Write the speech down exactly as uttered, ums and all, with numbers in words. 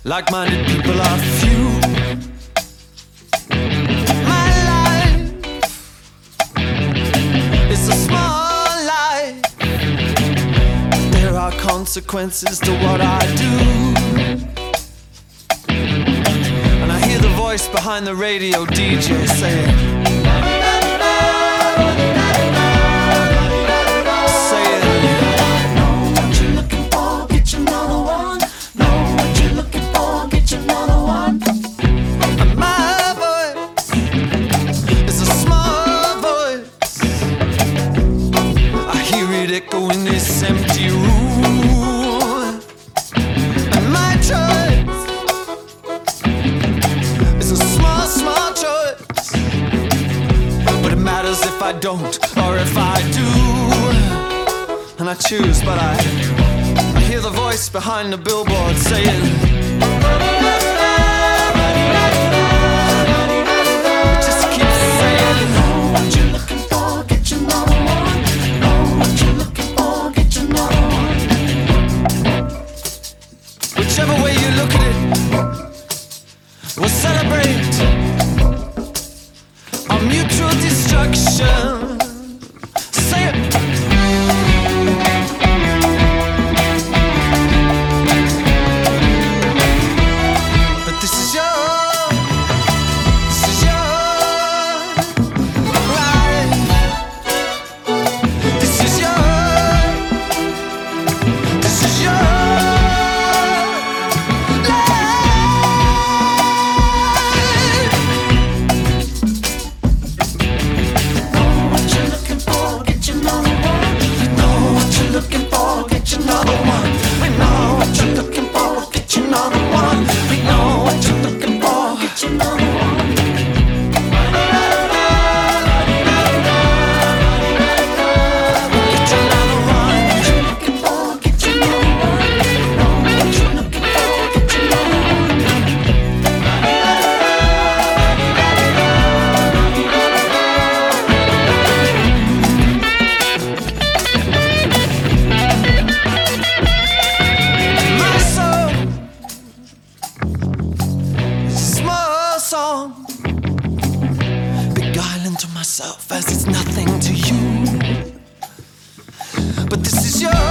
Like-minded people are few. My life is a small life, but there are consequences to what I do. And I hear the voice behind the radio D J saying, echo in this empty room. And my choice is a small, small choice, but it matters if I don't or if I do. And I choose, but I, I hear the voice behind the billboard saying, whichever way you look at it, we'll celebrate our mutual destruction. Say it. But this is your, this is your life. This is your, this is your. Song, beguiling to myself as it's nothing to you, but this is your